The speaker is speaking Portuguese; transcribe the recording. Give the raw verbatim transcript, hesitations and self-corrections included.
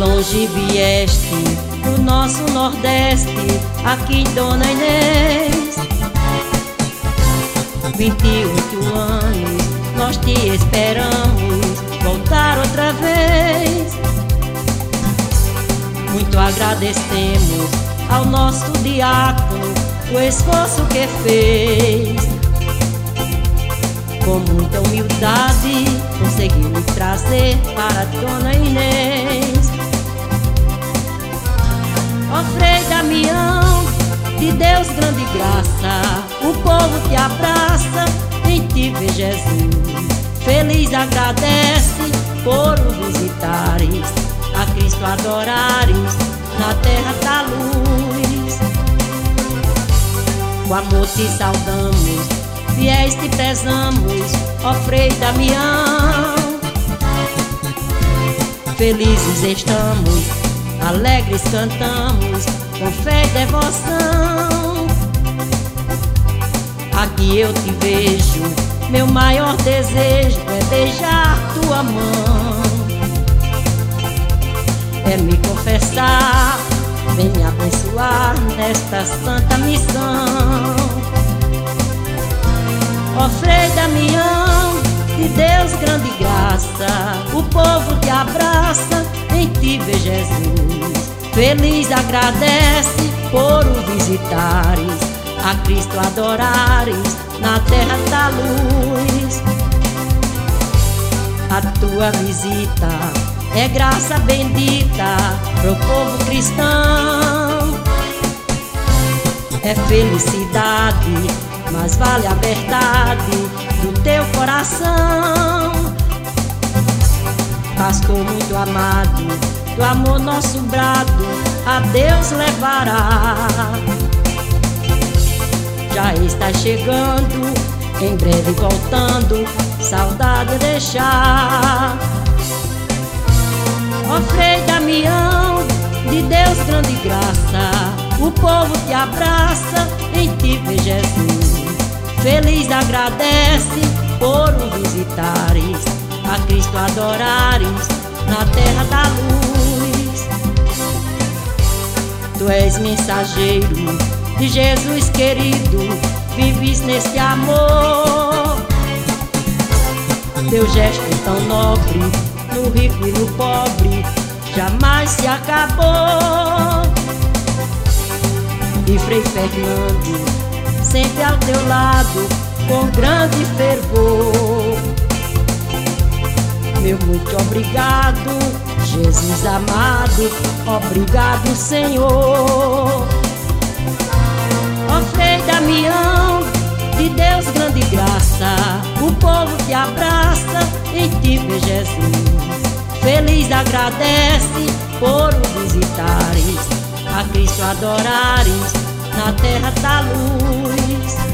longe vieste, do nosso Nordeste, aqui Dona Inês. Vinte e oito anos, nós te esperamos voltar outra vez. Muito agradecemos ao nosso diácono o esforço que fez. Com muita humildade conseguiu me trazer para Dona Inês. Ó Frei Damião, de Deus grande graça, o povo te abraça, em ti vê Jesus. Feliz agradece por o visitares, a Cristo adorares, na terra da luz. Com amor te saudamos, fiéis te prezamos, ó Frei Damião. Felizes estamos, alegres cantamos, com fé e devoção. Aqui eu te vejo, meu maior desejo é beijar tua mão, é me confessar, vem me abençoar nesta santa missão. Ó Frei Damião, de Deus grande graça, o povo te abraça, em ti vê Jesus. Feliz agradece por o visitares, a Cristo adorares, na terra da luz. A tua visita é graça bendita pro povo cristão. É felicidade, mas vale a verdade do teu coração. Pastor muito amado, do amor nosso brado a Deus levará. Já está chegando, em breve voltando, saudade a deixar. Ó Frei Damião, de Deus grande graça, o povo te abraça, em ti vê Jesus. Feliz agradece por o visitares, a Cristo adorares, na terra da luz. Tu és mensageiro de Jesus querido, vives nesse amor. Teu gesto tão nobre, no rico e no pobre, jamais se acabou. E Frei Fernando, sempre ao teu lado, com grande fervor. Meu muito obrigado, Jesus amado, obrigado Senhor. Ó Frei Damião, de Deus grande graça, o povo te abraça, em ti vê Jesus. Feliz agradece por o visitares, a Cristo adorares, na terra da luz.